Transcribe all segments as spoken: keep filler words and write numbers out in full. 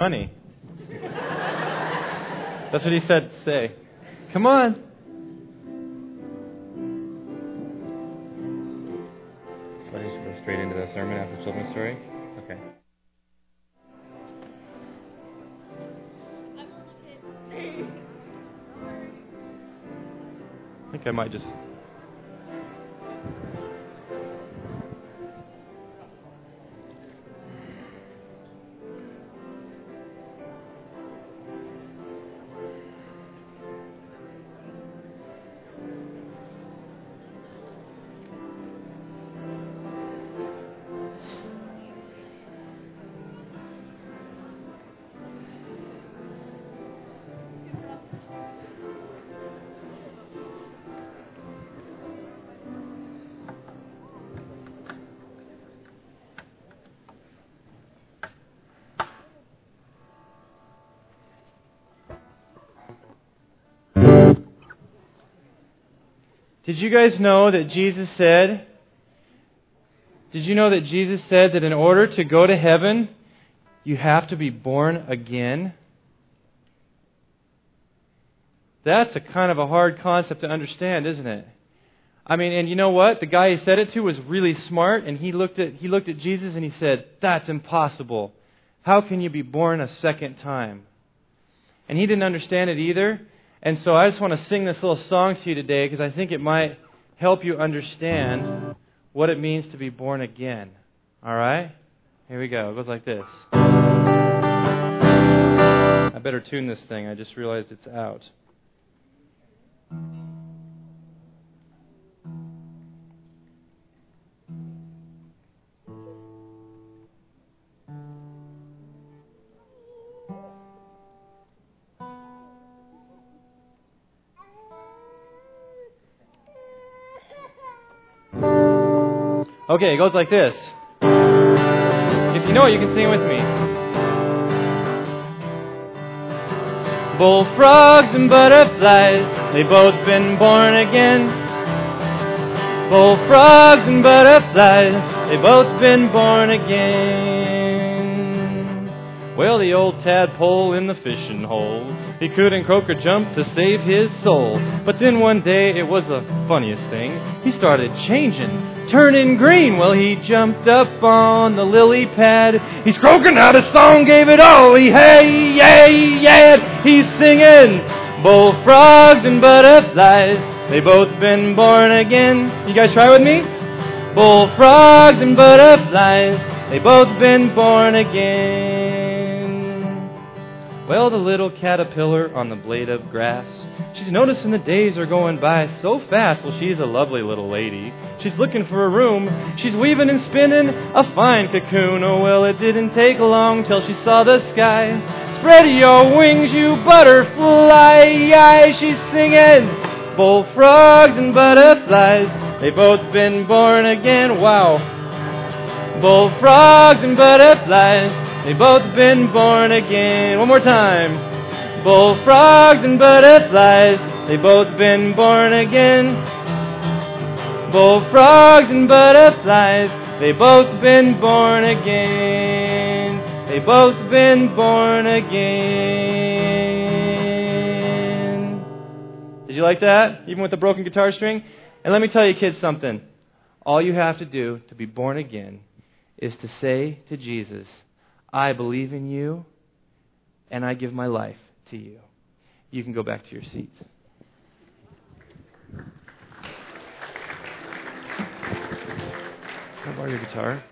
money. That's what he said to say. Come on. So I should go straight into the sermon after the children's story? Okay. I think I might just... Did you guys know that Jesus said, did you know that Jesus said that in order to go to heaven, you have to be born again? That's a kind of a hard concept to understand, isn't it? I mean, and you know what? The guy he said it to was really smart, and he looked at he looked at Jesus and he said, "That's impossible. How can you be born a second time?" And he didn't understand it either. And so I just want to sing this little song to you today because I think it might help you understand what it means to be born again. All right? Here we go. It goes like this. I better tune this thing. I just realized it's out. Okay, it goes like this. If you know it, you can sing it with me. Bullfrogs and butterflies, they've both been born again. Bullfrogs and butterflies, they've both been born again. Well, the old tadpole in the fishing hole, he couldn't croak or jump to save his soul. But then one day, it was the funniest thing, he started changing. Turning green, well, he jumped up on the lily pad. He's croaking out a song, gave it all. He hey, yay, yeah. He's singing bullfrogs and butterflies. They both been born again. You guys try with me? Bullfrogs and butterflies. They both been born again. Well, the little caterpillar on the blade of grass, she's noticing the days are going by so fast. Well, she's a lovely little lady. She's looking for a room. She's weaving and spinning a fine cocoon. Oh, well, it didn't take long till she saw the sky. Spread your wings, you butterfly. She's singing bullfrogs and butterflies. They've both been born again. Wow. Bullfrogs and butterflies. They've both been born again. One more time. Bullfrogs and butterflies. They've both been born again. Bullfrogs and butterflies, they both been born again. They both been born again. Did you like that? Even with the broken guitar string? And let me tell you kids something. All you have to do to be born again is to say to Jesus, I believe in you and I give my life to you. You can go back to your seats. Can I borrow your guitar?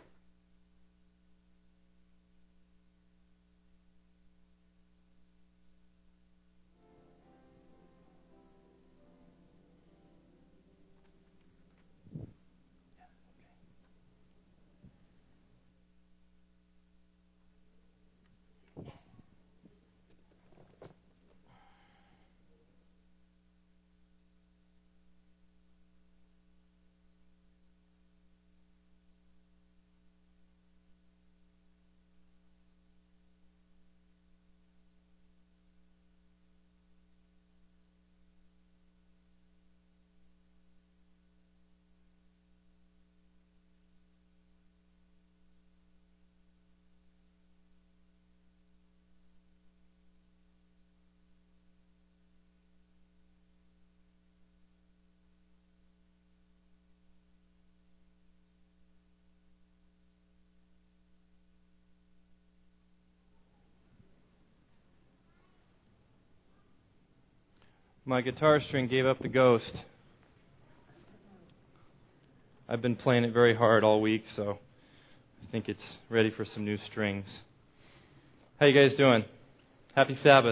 My guitar string gave up the ghost. I've been playing it very hard all week, so I think it's ready for some new strings. How you guys doing? Happy Sabbath.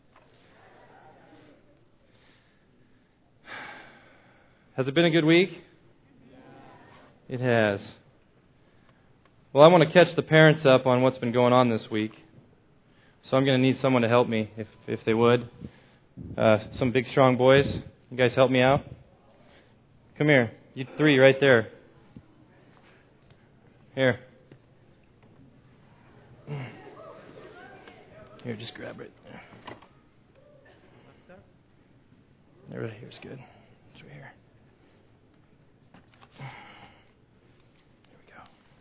Has it been a good week? It has. Well, I want to catch the parents up on what's been going on this week. So I'm going to need someone to help me, if if they would. Uh, some big, strong boys. You guys help me out? Come here. You three right there. Here. Here, just grab it. There, right here's good. It's right here. Here we go.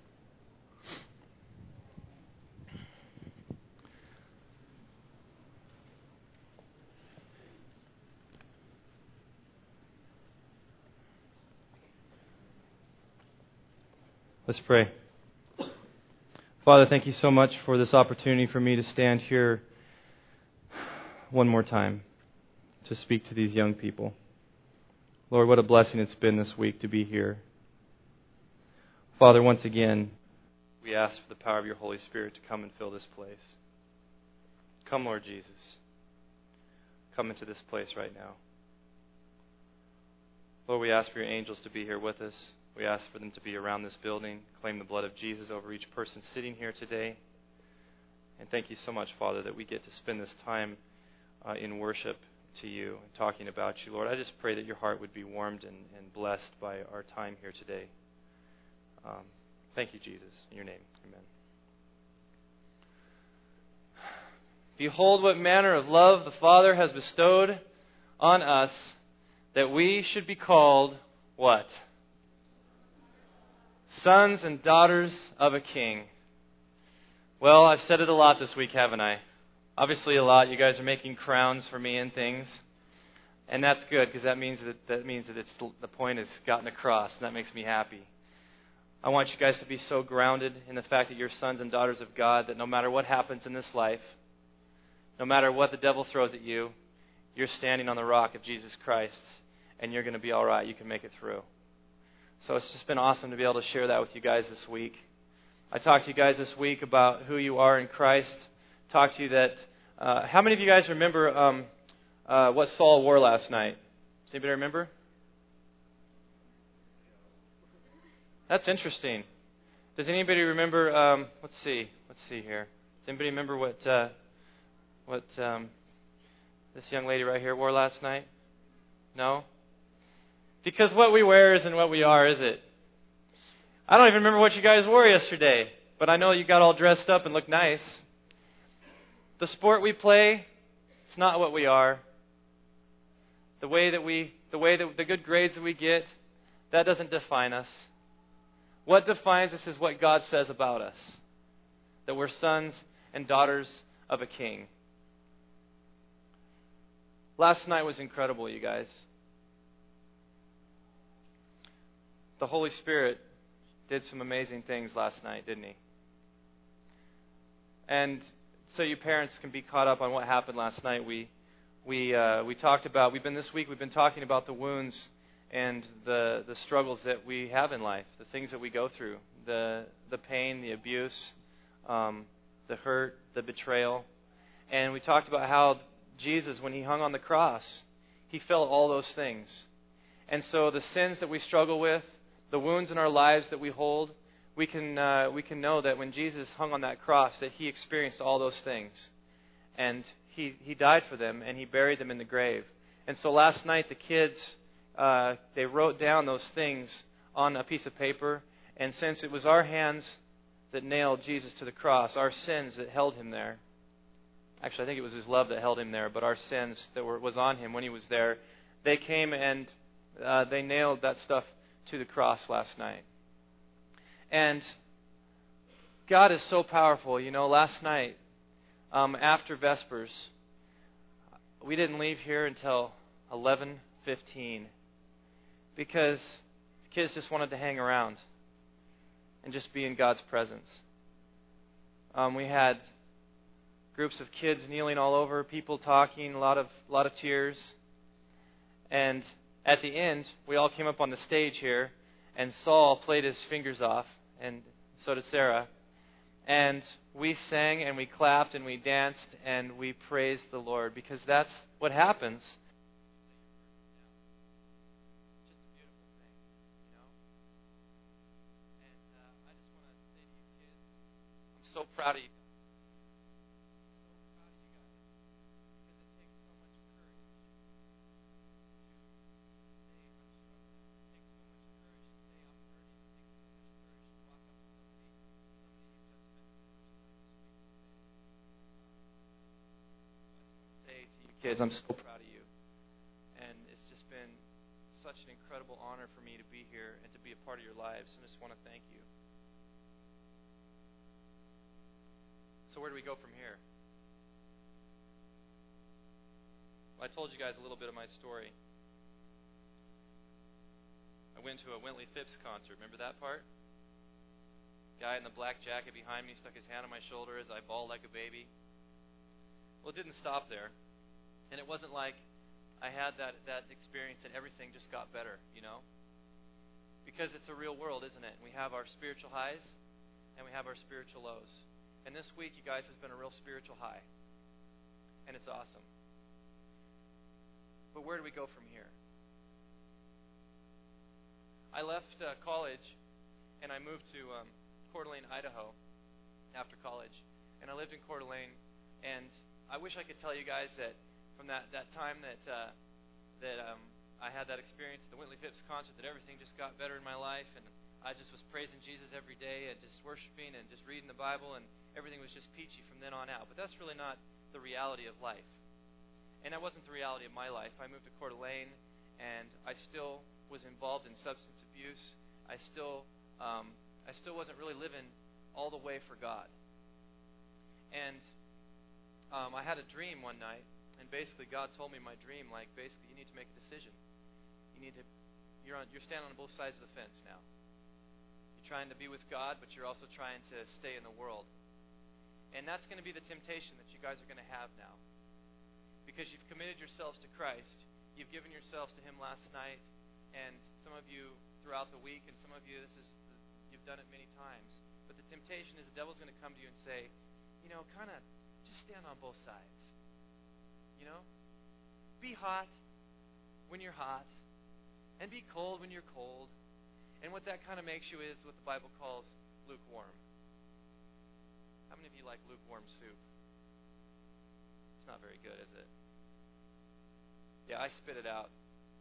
Let's pray. Father, thank you so much for this opportunity for me to stand here one more time to speak to these young people. Lord, what a blessing it's been this week to be here. Father, once again, we ask for the power of your Holy Spirit to come and fill this place. Come, Lord Jesus. Come into this place right now. Lord, we ask for your angels to be here with us. We ask for them to be around this building, claim the blood of Jesus over each person sitting here today. And thank you so much, Father, that we get to spend this time uh, in worship to you and talking about you. Lord, I just pray that your heart would be warmed and, and blessed by our time here today. Um, thank you, Jesus. In your name, amen. Behold, what manner of love the Father has bestowed on us, that we should be called what? Sons and daughters of a king. Well, I've said it a lot this week, haven't I? Obviously a lot. You guys are making crowns for me and things. And that's good, because that means that that means that it's the point has gotten across, and that makes me happy. I want you guys to be so grounded in the fact that you're sons and daughters of God, that no matter what happens in this life, no matter what the devil throws at you, you're standing on the rock of Jesus Christ, and you're going to be all right. You can make it through. So it's just been awesome to be able to share that with you guys this week. I talked to you guys this week about who you are in Christ. Talked to you that, uh, how many of you guys remember um, uh, what Saul wore last night? Does anybody remember? That's interesting. Does anybody remember, um, let's see, let's see here. Does anybody remember what, uh, what um, this young lady right here wore last night? No? Because what we wear isn't what we are, is it? I don't even remember what you guys wore yesterday, but I know you got all dressed up and looked nice. The sport we play, it's not what we are. The way that we, the way that the good grades that we get, that doesn't define us. What defines us is what God says about us. That we're sons and daughters of a king. Last night was incredible, you guys. The Holy Spirit did some amazing things last night, didn't he? And so you parents can be caught up on what happened last night. We we uh, we talked about, we've been this week, we've been talking about the wounds and the the struggles that we have in life, the things that we go through, the the pain, the abuse, um, the hurt, the betrayal. And we talked about how Jesus, when he hung on the cross, he felt all those things. And so the sins that we struggle with, the wounds in our lives that we hold, we can uh, we can know that when Jesus hung on that cross, that he experienced all those things. And he, he died for them, and he buried them in the grave. And so last night, the kids, uh, they wrote down those things on a piece of paper. And since it was our hands that nailed Jesus to the cross, our sins that held him there, actually, I think it was his love that held him there, but our sins that were was on him when he was there, they came and uh, they nailed that stuff to the cross last night. And God is so powerful. You know, last night, um, after Vespers, we didn't leave here until eleven fifteen because the kids just wanted to hang around and just be in God's presence. Um, we had groups of kids kneeling all over, people talking, a lot of, a lot of tears. And at the end, we all came up on the stage here, and Saul played his fingers off, and so did Sarah. And we sang, and we clapped, and we danced, and we praised the Lord, because that's what happens. Just a beautiful thing, you know? And uh, I just want to say to you kids, I'm so proud of you. Kids, I'm so proud of you, and it's just been such an incredible honor for me to be here and to be a part of your lives, and I just want to thank you. So where do we go from here? Well, I told you guys a little bit of my story. I went to a Wintley Phipps concert. Remember that part? Guy in the black jacket behind me stuck his hand on my shoulder as I bawled like a baby. Well, it didn't stop there. And it wasn't like I had that, that experience and everything just got better, you know? Because it's a real world, isn't it? We have our spiritual highs and we have our spiritual lows. And this week, you guys, has been a real spiritual high. And it's awesome. But where do we go from here? I left uh, college and I moved to um, Coeur d'Alene, Idaho after college. And I lived in Coeur d'Alene. And I wish I could tell you guys that from that, that time that uh, that um, I had that experience at the Wintley Phipps concert, that everything just got better in my life, and I just was praising Jesus every day and just worshiping and just reading the Bible, and everything was just peachy from then on out. But that's really not the reality of life. And that wasn't the reality of my life. I moved to Coeur d'Alene, and I still was involved in substance abuse. I still, um, I still wasn't really living all the way for God. And um, I had a dream one night. And basically, God told me my dream, like, basically, you need to make a decision. You need to, you're on, you're standing on both sides of the fence now. You're trying to be with God, but you're also trying to stay in the world. And that's going to be the temptation that you guys are going to have now. Because you've committed yourselves to Christ. You've given yourselves to Him last night. And some of you throughout the week, and some of you, this is, you've done it many times. But the temptation is the devil's going to come to you and say, you know, kind of just stand on both sides. You know, be hot when you're hot, and be cold when you're cold. And what that kind of makes you is what the Bible calls lukewarm. How many of you like lukewarm soup? It's not very good, is it? Yeah, I spit it out.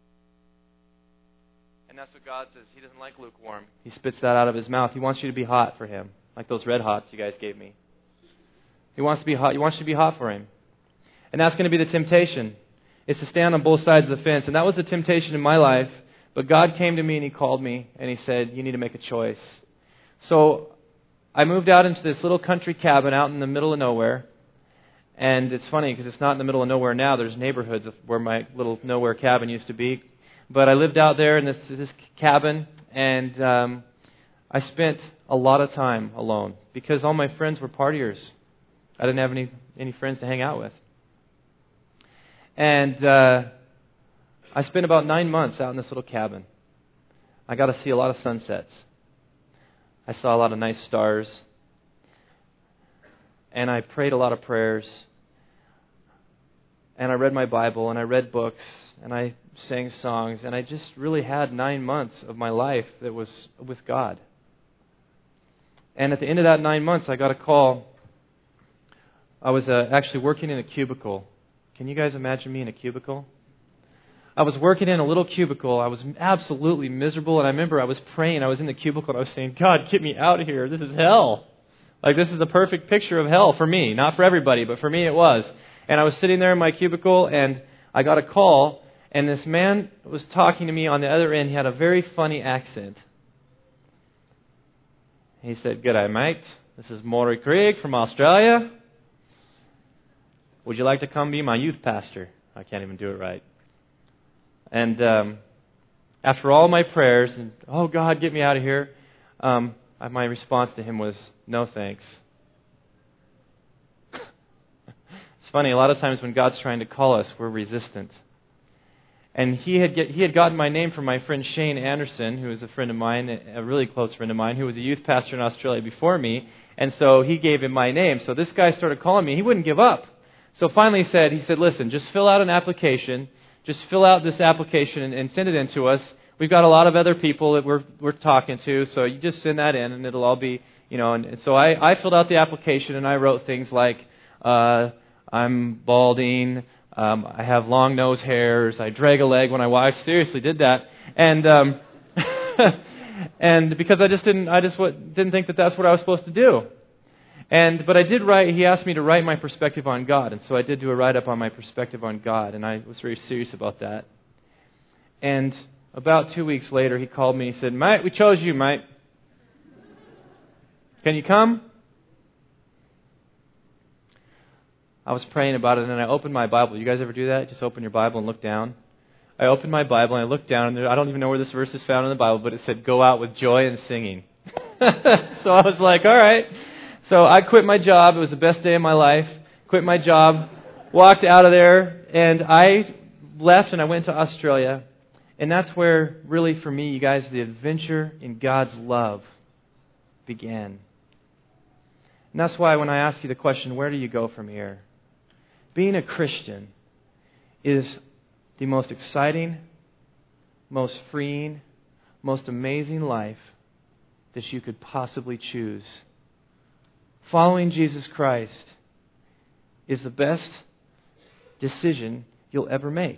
And that's what God says. He doesn't like lukewarm. He spits that out of His mouth. He wants you to be hot for Him, like those red hots you guys gave me. He wants to be hot. He wants you to be hot for Him. And that's going to be the temptation, is to stand on both sides of the fence. And that was the temptation in my life. But God came to me and He called me and He said, you need to make a choice. So I moved out into this little country cabin out in the middle of nowhere. And it's funny because it's not in the middle of nowhere now. There's neighborhoods where my little nowhere cabin used to be. But I lived out there in this, this cabin, and um, I spent a lot of time alone because all my friends were partiers. I didn't have any, any friends to hang out with. And uh, I spent about nine months out in this little cabin. I got to see a lot of sunsets. I saw a lot of nice stars. And I prayed a lot of prayers. And I read my Bible, and I read books, and I sang songs. And I just really had nine months of my life that was with God. And at the end of that nine months, I got a call. I was uh, actually working in a cubicle. Can you guys imagine me in a cubicle? I was working in a little cubicle. I was absolutely miserable. And I remember I was praying. I was in the cubicle and I was saying, God, get me out of here. This is hell. Like, this is a perfect picture of hell for me. Not for everybody, but for me it was. And I was sitting there in my cubicle and I got a call. And this man was talking to me on the other end. He had a very funny accent. He said, "G'day, mate. This is Maury Craig from Australia. Would you like to come be my youth pastor?" I can't even do it right. And um, after all my prayers, and, oh, God, get me out of here, um, my response to him was, no, thanks. It's funny, a lot of times when God's trying to call us, we're resistant. And he had get, he had gotten my name from my friend Shane Anderson, who was a friend of mine, a really close friend of mine, who was a youth pastor in Australia before me. And so he gave him my name. So this guy started calling me. He wouldn't give up. So finally he said, he said, listen, just fill out an application. Just fill out this application and, and send it in to us. We've got a lot of other people that we're we're talking to, so you just send that in, and it'll all be, you know. And so I, I filled out the application, and I wrote things like, uh, I'm balding. Um, I have long nose hairs. I drag a leg when I walk. I seriously did that, and um, and because I just didn't, I just what, didn't think that that's what I was supposed to do. And but I did write. He asked me to write my perspective on God, and so I did do a write up on my perspective on God, and I was very serious about that. And about two weeks later, he called me. He said, "Mate, we chose you, mate. Can you come?" I was praying about it, and then I opened my Bible. You guys ever do that? Just open your Bible and look down. I opened my Bible, and I looked down, and there, I don't even know where this verse is found in the Bible, but it said, "Go out with joy and singing." So I was like, all right. So I quit my job. It was the best day of my life. Quit my job, walked out of there, and I left, and I went to Australia. And that's where, really, for me, you guys, the adventure in God's love began. And that's why when I ask you the question, where do you go from here? Being a Christian is the most exciting, most freeing, most amazing life that you could possibly choose. Following Jesus Christ is the best decision you'll ever make.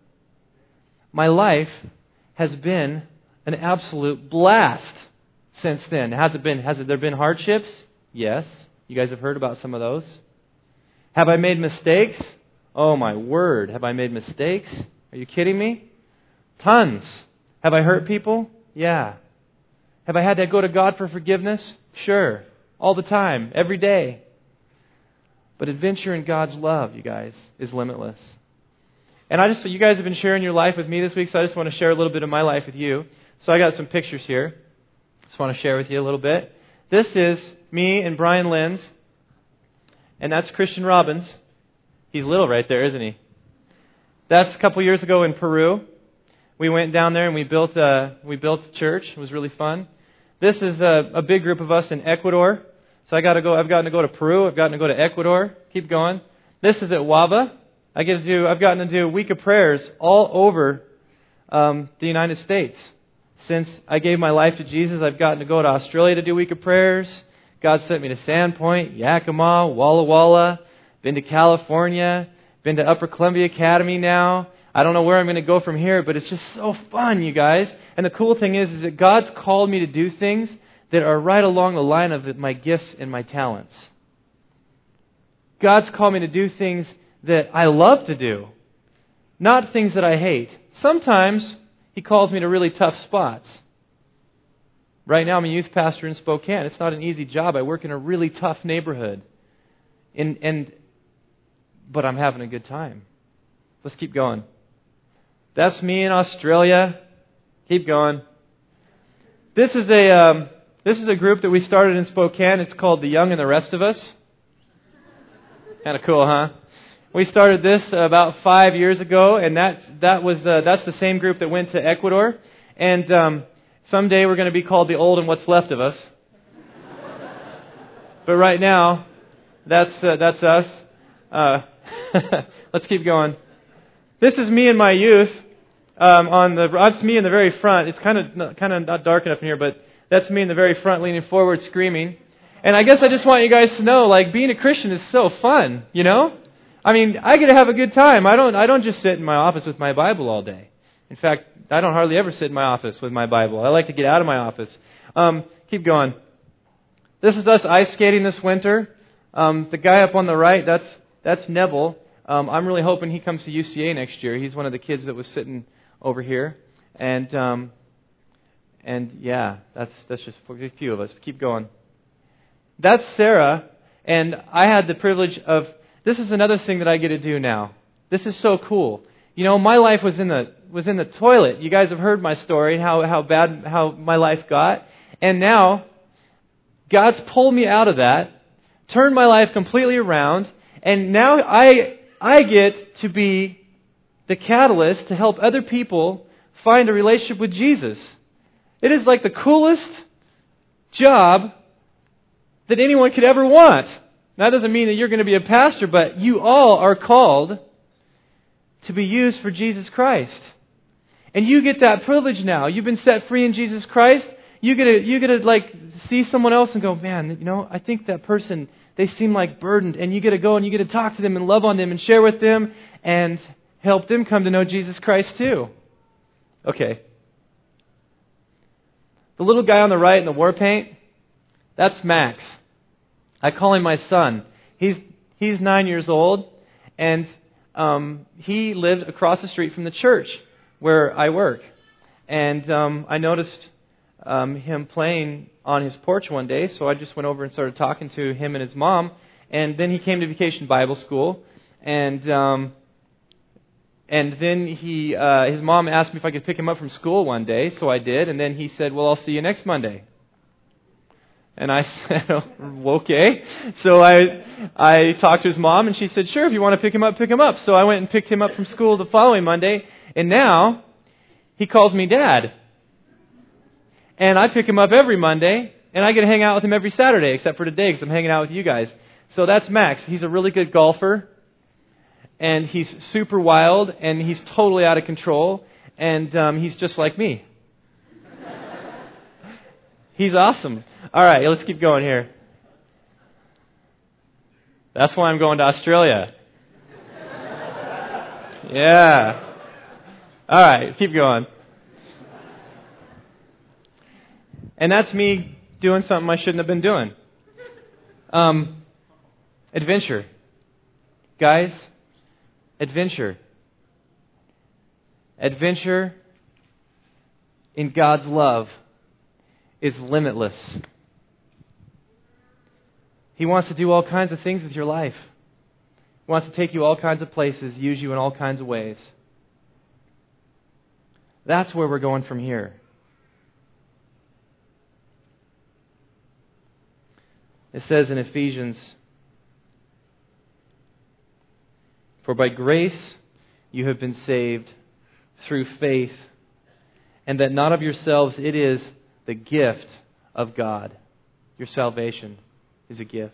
My life has been an absolute blast since then. Has it been? Has it, there been hardships? Yes. You guys have heard about some of those. Have I made mistakes? Oh my word. Have I made mistakes? Are you kidding me? Tons. Have I hurt people? Yeah. Have I had to go to God for forgiveness? Sure. All the time. Every day. But adventure in God's love, you guys, is limitless. And I just, you guys have been sharing your life with me this week, so I just want to share a little bit of my life with you. So I got some pictures here. Just want to share with you a little bit. This is me and Brian Lenz, and that's Christian Robbins. He's little right there, isn't he? That's a couple years ago in Peru. We went down there and we built a, we built a church. It was really fun. This is a, a big group of us in Ecuador. So I got to go. I've gotten to go to Peru. I've gotten to go to Ecuador. Keep going. This is at Wava. I get to do. I've gotten to do a week of prayers all over um, the United States. Since I gave my life to Jesus, I've gotten to go to Australia to do a week of prayers. God sent me to Sandpoint, Yakima, Walla Walla. Been to California. Been to Upper Columbia Academy now. I don't know where I'm going to go from here, but it's just so fun, you guys. And the cool thing is, is that God's called me to do things that are right along the line of my gifts and my talents. God's called me to do things that I love to do, not things that I hate. Sometimes He calls me to really tough spots. Right now I'm a youth pastor in Spokane. It's not an easy job. I work in a really tough neighborhood. And, and but I'm having a good time. Let's keep going. That's me in Australia. Keep going. This is a um, this is a group that we started in Spokane. It's called The Young and the Rest of Us. Kind of cool, huh? We started this about five years ago, and that's that was uh, that's the same group that went to Ecuador. And um, someday we're going to be called The Old and What's Left of Us. But right now, that's uh, that's us. Uh, let's keep going. This is me in my youth. Um, on the that's me in the very front. It's kind of kind of not dark enough in here, but that's me in the very front, leaning forward, screaming. And I guess I just want you guys to know, like, being a Christian is so fun, you know? I mean, I get to have a good time. I don't I don't just sit in my office with my Bible all day. In fact, I don't hardly ever sit in my office with my Bible. I like to get out of my office. Um, keep going. This is us ice skating this winter. Um, the guy up on the right, that's that's Neville. Um, I'm really hoping he comes to U C A next year. He's one of the kids that was sitting over here. And um, and yeah, that's that's just a few of us. Keep going. That's Sarah, and I had the privilege of, this is another thing that I get to do now. This is so cool. You know, my life was in the was in the toilet. You guys have heard my story, how how bad how my life got. And now God's pulled me out of that, turned my life completely around, and now I I get to be the catalyst to help other people find a relationship with Jesus. It is like the coolest job that anyone could ever want. That doesn't mean that you're going to be a pastor, but you all are called to be used for Jesus Christ. And you get that privilege now. You've been set free in Jesus Christ. You get to, you get to like see someone else and go, man, you know, I think that person, they seem like burdened. And you get to go and you get to talk to them and love on them and share with them and help them come to know Jesus Christ too. Okay. The little guy on the right in the war paint, that's Max. I call him my son. He's he's nine years old, and um, he lived across the street from the church where I work. And um, I noticed um, him playing on his porch one day, so I just went over and started talking to him and his mom. And then he came to Vacation Bible School, and um, and then he uh, his mom asked me if I could pick him up from school one day, so I did. And then he said, "Well, I'll see you next Monday." And I said, oh, okay. So I I talked to his mom, and she said, sure, if you want to pick him up, pick him up. So I went and picked him up from school the following Monday, and now he calls me Dad. And I pick him up every Monday, and I get to hang out with him every Saturday, except for today, because I'm hanging out with you guys. So that's Max. He's a really good golfer, and he's super wild, and he's totally out of control, and um, he's just like me. He's awesome. All right, let's keep going here. That's why I'm going to Australia. Yeah. All right, keep going. And that's me doing something I shouldn't have been doing. Um, adventure. Guys, adventure. Adventure in God's love is limitless. He wants to do all kinds of things with your life. He wants to take you all kinds of places, use you in all kinds of ways. That's where we're going from here. It says in Ephesians, for by grace you have been saved through faith, and that not of yourselves, it is the gift of God. Your salvation is a gift.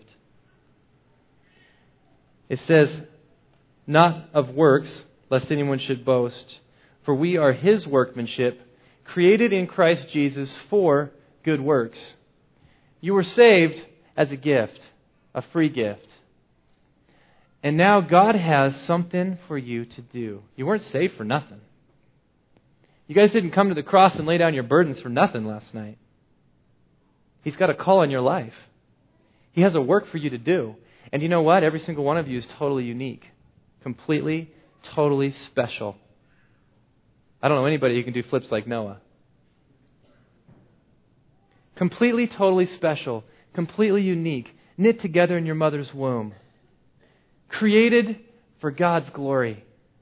It says, not of works, lest anyone should boast. For we are His workmanship, created in Christ Jesus for good works. You were saved as a gift, a free gift. And now God has something for you to do. You weren't saved for nothing. You guys didn't come to the cross and lay down your burdens for nothing last night. He's got a call on your life. He has a work for you to do. And you know what? Every single one of you is totally unique. Completely, totally special. I don't know anybody who can do flips like Noah. Completely, totally special. Completely unique. Knit together in your mother's womb. Created for God's glory.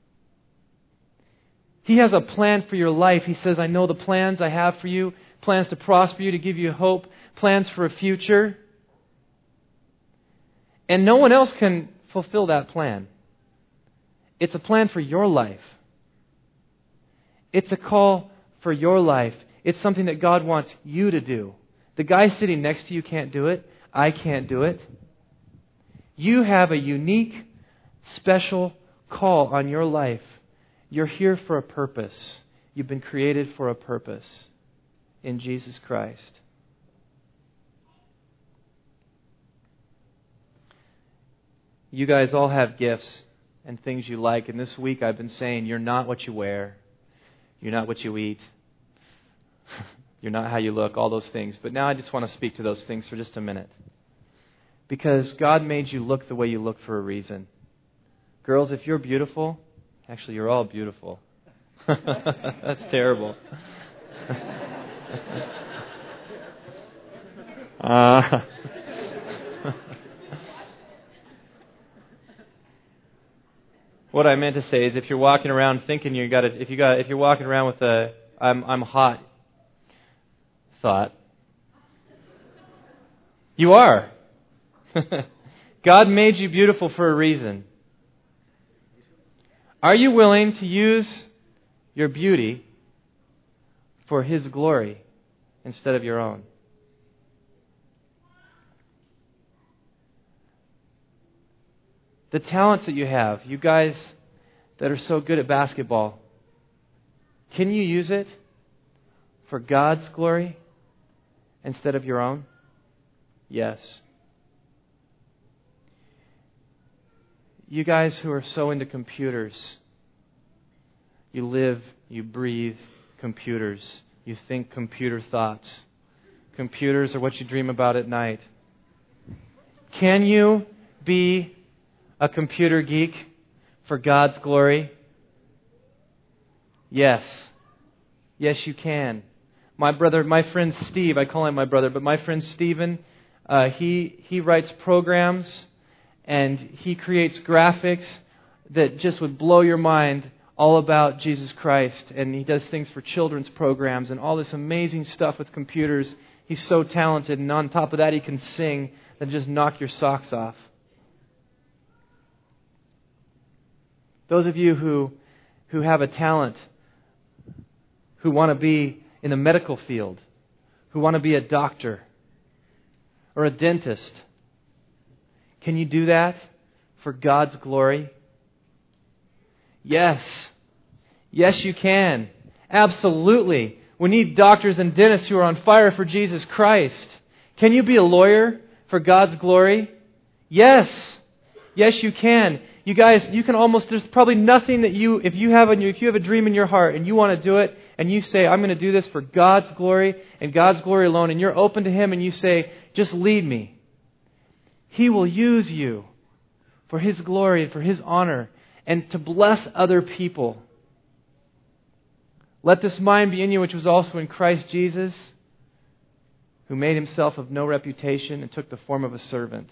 He has a plan for your life. He says, I know the plans I have for you. Plans to prosper you, to give you hope. Plans for a future. And no one else can fulfill that plan. It's a plan for your life. It's a call for your life. It's something that God wants you to do. The guy sitting next to you can't do it. I can't do it. You have a unique, special call on your life. You're here for a purpose. You've been created for a purpose in Jesus Christ. You guys all have gifts and things you like. And this week I've been saying, you're not what you wear. You're not what you eat. You're not how you look, all those things. But now I just want to speak to those things for just a minute. Because God made you look the way you look for a reason. Girls, if you're beautiful, actually you're all beautiful. That's terrible. uh, what I meant to say is, if you're walking around thinking you got if you got if you're walking around with a I'm I'm hot thought, you are. God made you beautiful for a reason. Are you willing to use your beauty for His glory instead of your own? The talents that you have, you guys that are so good at basketball, can you use it for God's glory instead of your own? Yes. You guys who are so into computers, you live, you breathe computers. You think computer thoughts. Computers are what you dream about at night. Can you be a computer geek for God's glory? Yes. Yes, you can. My brother, my friend Steve, I call him my brother, but my friend Steven, uh, he, he writes programs and he creates graphics that just would blow your mind all about Jesus Christ. And he does things for children's programs and all this amazing stuff with computers. He's so talented, and on top of that, he can sing that just knock your socks off. Those of you who, who have a talent, who want to be in the medical field, who want to be a doctor or a dentist, can you do that for God's glory? Yes. Yes, you can. Absolutely. We need doctors and dentists who are on fire for Jesus Christ. Can you be a lawyer for God's glory? Yes. Yes, you can. You guys, you can almost, there's probably nothing that you, if you have a, if you have a dream in your heart and you want to do it and you say, I'm going to do this for God's glory and God's glory alone, and you're open to Him and you say, just lead me. He will use you for His glory and for His honor and to bless other people. Let this mind be in you, which was also in Christ Jesus, who made Himself of no reputation and took the form of a servant.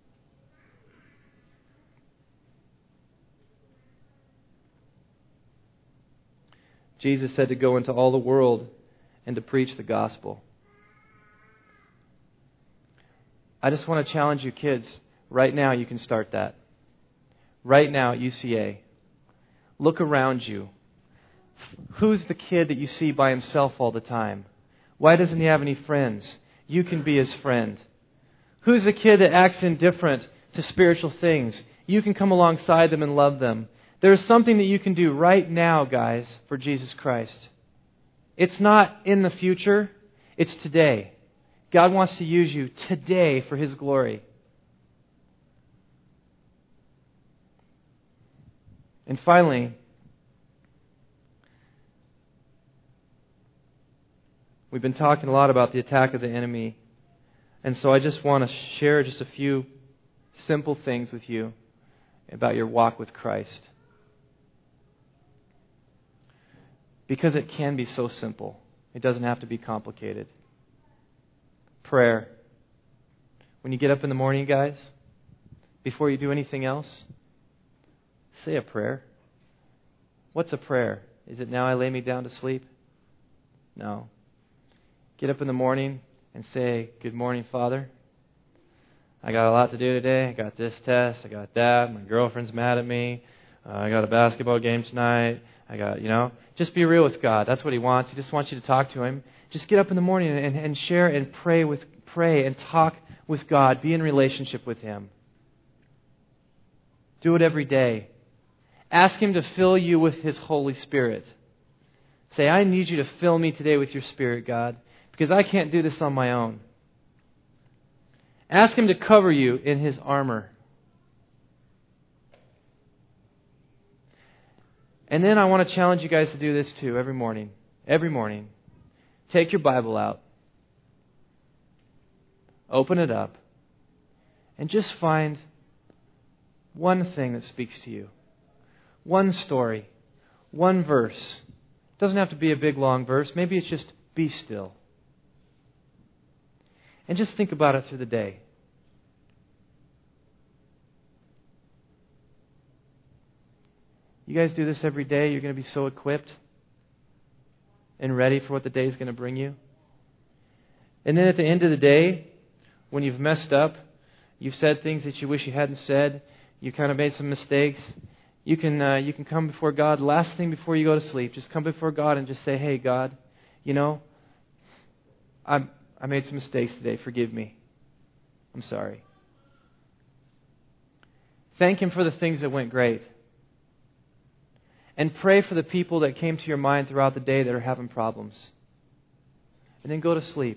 Jesus said to go into all the world and to preach the gospel. I just want to challenge you kids. Right now you can start that. Right now at U C A. Look around you. Who's the kid that you see by himself all the time? Why doesn't he have any friends? You can be his friend. Who's the kid that acts indifferent to spiritual things? You can come alongside them and love them. There's something that you can do right now, guys, for Jesus Christ. It's not in the future. It's today. God wants to use you today for His glory. And finally, we've been talking a lot about the attack of the enemy. And so I just want to share just a few simple things with you about your walk with Christ. Because it can be so simple. It doesn't have to be complicated. Prayer. When you get up in the morning, guys, before you do anything else, say a prayer. What's a prayer? Is it now I lay me down to sleep? No. Get up in the morning and say, good morning, Father. I got a lot to do today. I got this test. I got that. My girlfriend's mad at me. Uh, I got a basketball game tonight. I got, you know, just be real with God. That's what He wants. He just wants you to talk to Him. Just get up in the morning and, and share and pray with pray and talk with God. Be in relationship with Him. Do it every day. Ask Him to fill you with His Holy Spirit. Say, I need you to fill me today with your Spirit, God, because I can't do this on my own. Ask Him to cover you in His armor. And then I want to challenge you guys to do this too every morning. Every morning. Take your Bible out. Open it up. And just find one thing that speaks to you. One story. One verse. It doesn't have to be a big long verse. Maybe it's just be still. And just think about it through the day. You guys do this every day, you're going to be so equipped and ready for what the day is going to bring you. And then at the end of the day, when you've messed up, you've said things that you wish you hadn't said, you kind of made some mistakes, You can uh, you can come before God last thing before you go to sleep. Just come before God and just say, hey, God, you know, I I made some mistakes today. Forgive me. I'm sorry. Thank Him for the things that went great. And pray for the people that came to your mind throughout the day that are having problems. And then go to sleep.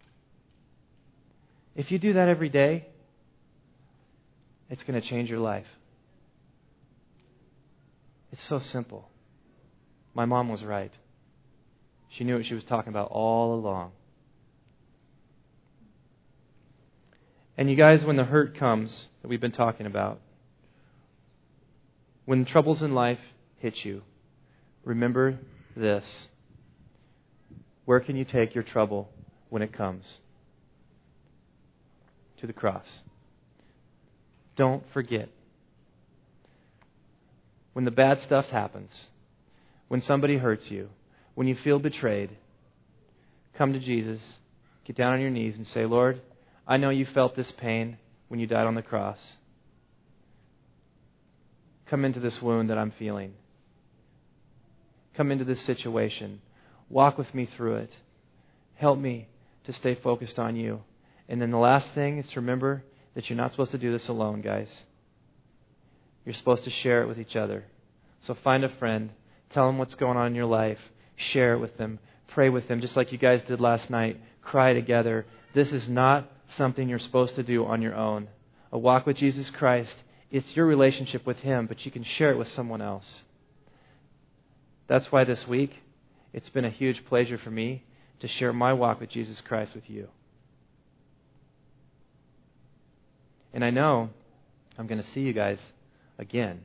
If you do that every day, it's going to change your life. It's so simple. My mom was right. She knew what she was talking about all along. And you guys, when the hurt comes that we've been talking about, when troubles in life hit you, remember this. Where can you take your trouble when it comes? To the cross. Don't forget. When the bad stuff happens, when somebody hurts you, when you feel betrayed, come to Jesus, get down on your knees and say, Lord, I know you felt this pain when you died on the cross. Come into this wound that I'm feeling. Come into this situation. Walk with me through it. Help me to stay focused on you. And then the last thing is to remember that you're not supposed to do this alone, guys. You're supposed to share it with each other. So find a friend. Tell them what's going on in your life. Share it with them. Pray with them, just like you guys did last night. Cry together. This is not something you're supposed to do on your own. A walk with Jesus Christ, it's your relationship with Him, but you can share it with someone else. That's why this week, it's been a huge pleasure for me to share my walk with Jesus Christ with you. And I know I'm going to see you guys again.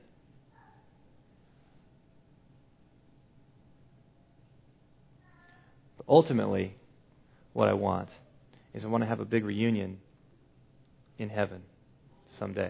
But ultimately, what I want is I want to have a big reunion in heaven someday,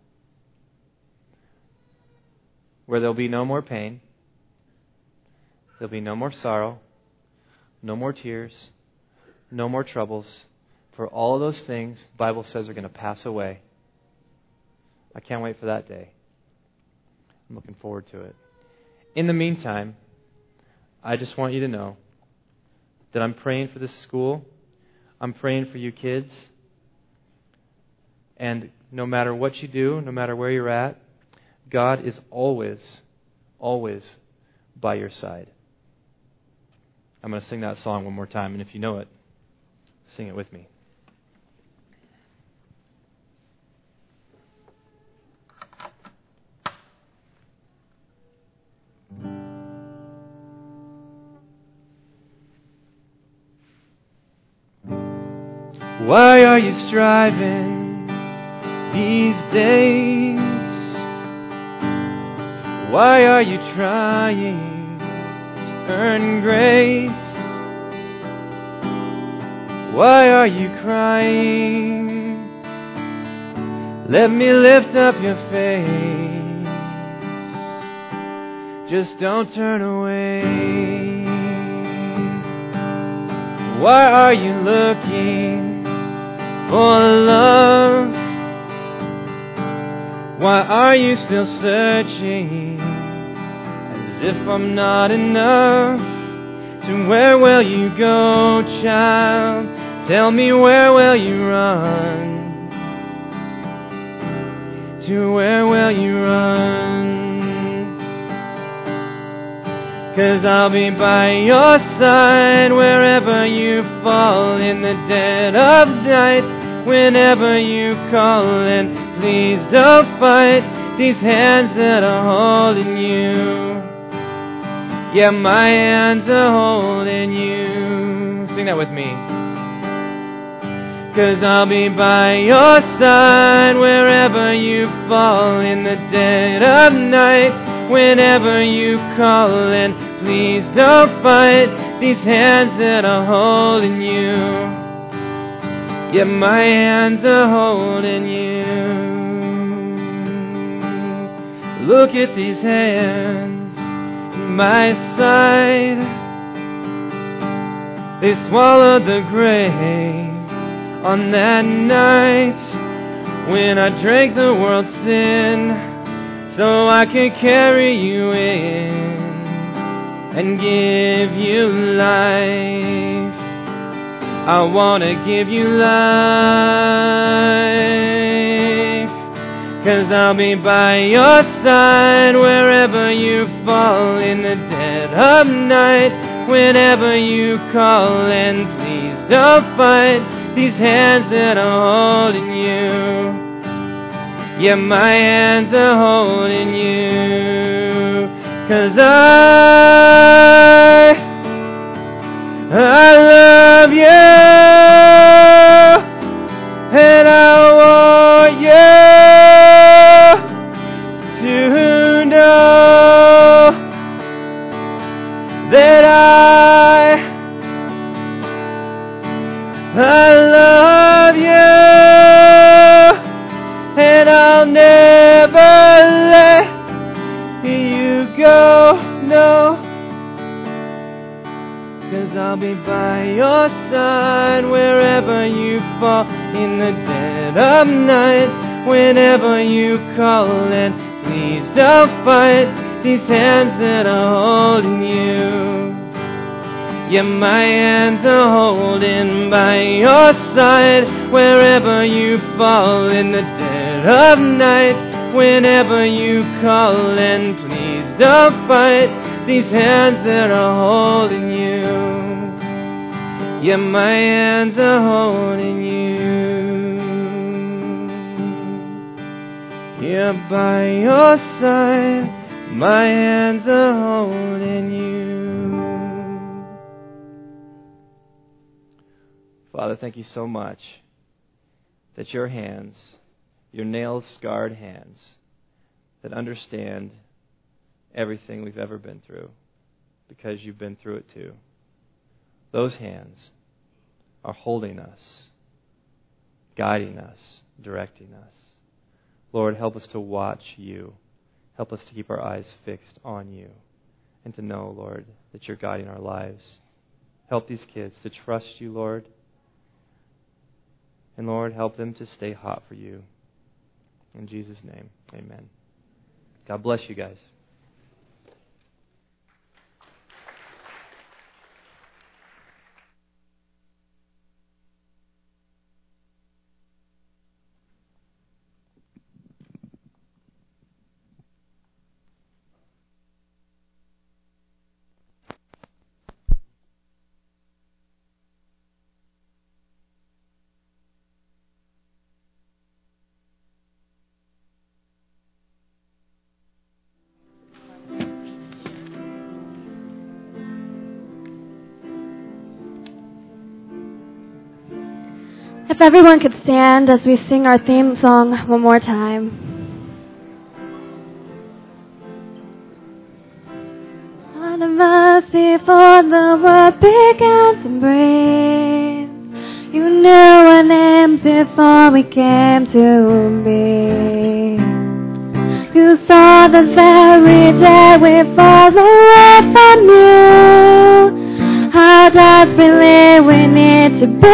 where there'll be no more pain, there'll be no more sorrow, no more tears, no more troubles. For all of those things, the Bible says, are going to pass away. I can't wait for that day. I'm looking forward to it. In the meantime, I just want you to know that I'm praying for this school. I'm praying for you kids. And no matter what you do, no matter where you're at, God is always, always by your side. I'm going to sing that song one more time, and if you know it, sing it with me. Why are you striving these days? Why are you trying to earn grace? Why are you crying? Let me lift up your face. Just don't turn away. Why are you looking for love? Why are you still searching as if I'm not enough? To where will you go, child? Tell me, where will you run? To where will you run? 'Cause I'll be by your side wherever you fall in the dead of night. Whenever you call, and please don't fight these hands that are holding you. Yeah, my hands are holding you. Sing that with me. 'Cause I'll be by your side wherever you fall in the dead of night. Whenever you call, and please don't fight these hands that are holding you. Yeah, my hands are holding you. Look at these hands in my side. They swallowed the grave on that night when I drank the world's sin, so I can carry you in and give you life. I want to give you life, 'cause I'll be by your side wherever you fall in the dead of night. Whenever you call, and please don't fight these hands that are holding you. Yeah, my hands are holding you, 'cause I, I love you, and I want you to know that I, I love you, and I'll never let you go, no, 'cause I'll be by your side wherever you fall in the dead of night. Whenever you call, and please don't fight these hands that are holding you. Yeah, my hands are holding by your side wherever you fall in the dead of night. Whenever you call, and please don't fight these hands that are holding you. Yeah, my hands are holding you. Yeah, by your side, my hands are holding you. Father, thank you so much that your hands, your nail-scarred hands, that understand everything we've ever been through, because you've been through it too. Those hands are holding us, guiding us, directing us. Lord, help us to watch you. Help us to keep our eyes fixed on you, and to know, Lord, that you're guiding our lives. Help these kids to trust you, Lord. And Lord, help them to stay hot for you. In Jesus' name, amen. God bless you guys. If everyone could stand as we sing our theme song one more time. On of us before the world began to breathe, you knew our names before we came to be. You saw the very day we fall away from you. How desperately we need to be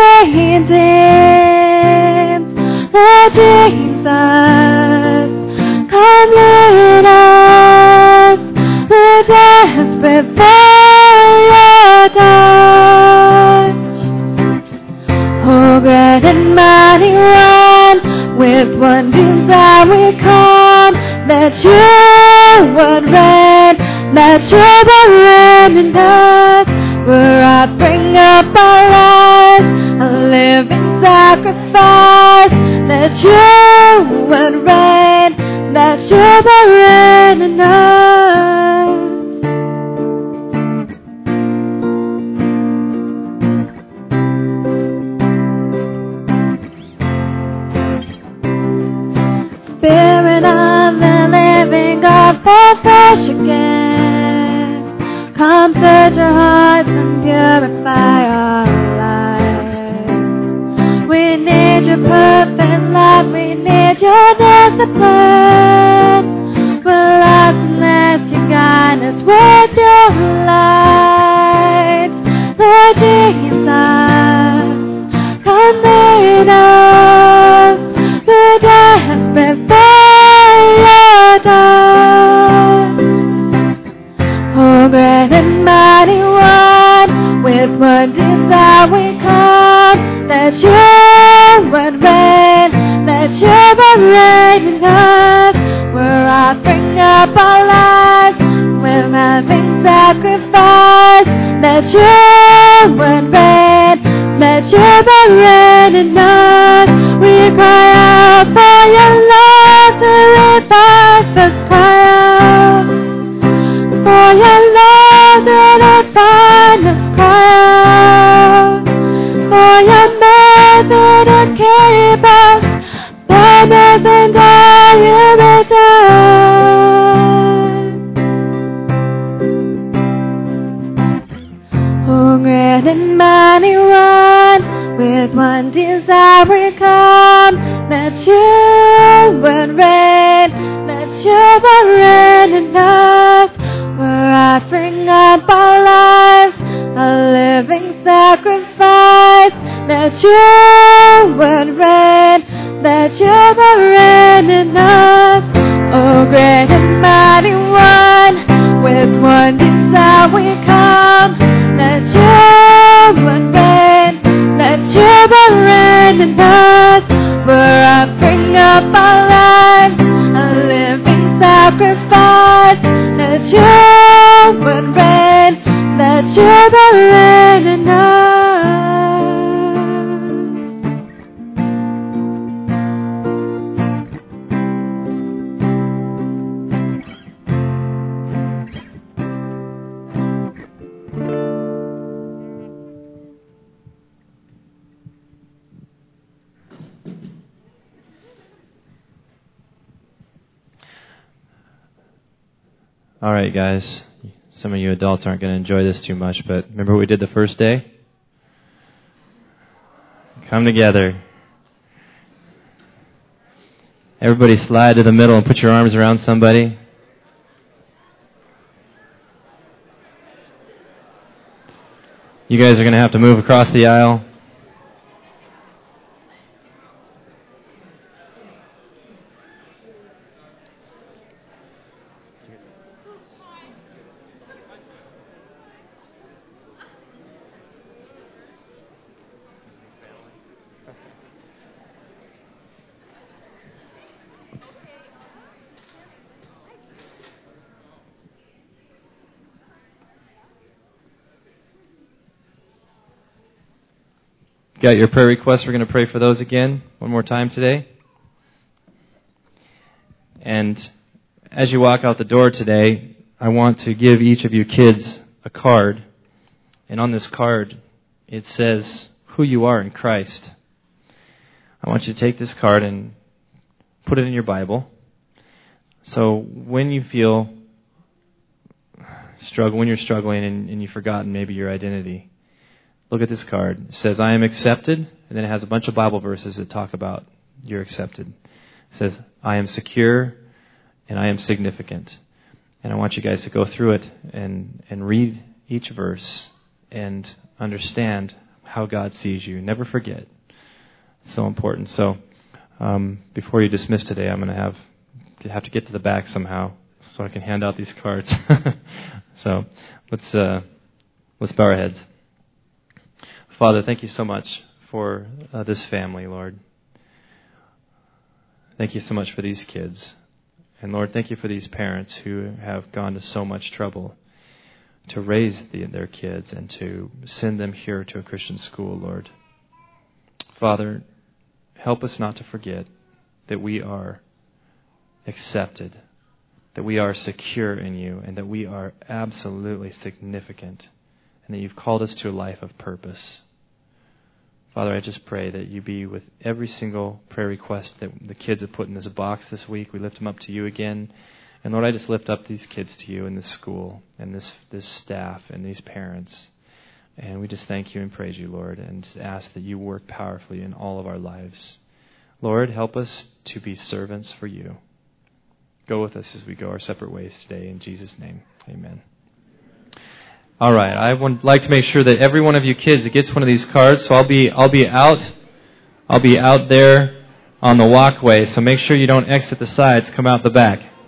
redeemed. Lord Jesus, come lead us. We're desperate for your touch. Oh, great and mighty one, with one desire we come, that you would reign, that you would reign in us. We're offering up our lives, a living sacrifice, that you would reign, that you would reign in us. Spirit of the living God, fall fresh again. Come search our hearts and purify our lives. We need your perfect love, we need your discipline. We're lost unless you guide us with your light. Lord Jesus, come lead us. We're desperate for your touch. up our lives with loving sacrifice. That you would reign, that you would reign in us. We cry out for your love to revive us. Cry out for your love to revive us. Cry out for your mercy to keep us. Brothers and all you return. Oh, great and mighty one, with one desire we come, that you would reign, that you would reign in us. We're offering up our lives, a living sacrifice, that you would reign, that you would reign in us. Oh, great and mighty one, with one desire we come, that you would reign, that you would reign in us. We're offering up our lives, a living sacrifice, that you would reign, that you would reign in us. All right, guys. Some of you adults aren't going to enjoy this too much, but remember what we did the first day? Come together. Everybody slide to the middle and put your arms around somebody. You guys are going to have to move across the aisle. Got your prayer requests. We're going to pray for those again one more time today. And as you walk out the door today, I want to give each of you kids a card. And on this card, it says who you are in Christ. I want you to take this card and put it in your Bible. So when you feel struggle, when you're struggling and, and you've forgotten maybe your identity, look at this card. It says, I am accepted, and then it has a bunch of Bible verses that talk about you're accepted. It says, I am secure, and I am significant. And I want you guys to go through it and, and read each verse and understand how God sees you. Never forget. It's so important. So um, before you dismiss today, I'm going to have to have to get to the back somehow so I can hand out these cards. So let's uh, let's bow our heads. Father, thank you so much for uh, this family, Lord. Thank you so much for these kids. And Lord, thank you for these parents who have gone to so much trouble to raise the, their kids and to send them here to a Christian school, Lord. Father, help us not to forget that we are accepted, that we are secure in you, and that we are absolutely significant, and that you've called us to a life of purpose. Father, I just pray that you be with every single prayer request that the kids have put in this box this week. We lift them up to you again. And Lord, I just lift up these kids to you in this school and this this staff and these parents. And we just thank you and praise you, Lord, and ask that you work powerfully in all of our lives. Lord, help us to be servants for you. Go with us as we go our separate ways today. In Jesus' name, amen. All right, I would like to make sure that every one of you kids gets one of these cards. So I'll be I'll be out I'll be out there on the walkway. So make sure you don't exit the sides, come out the back.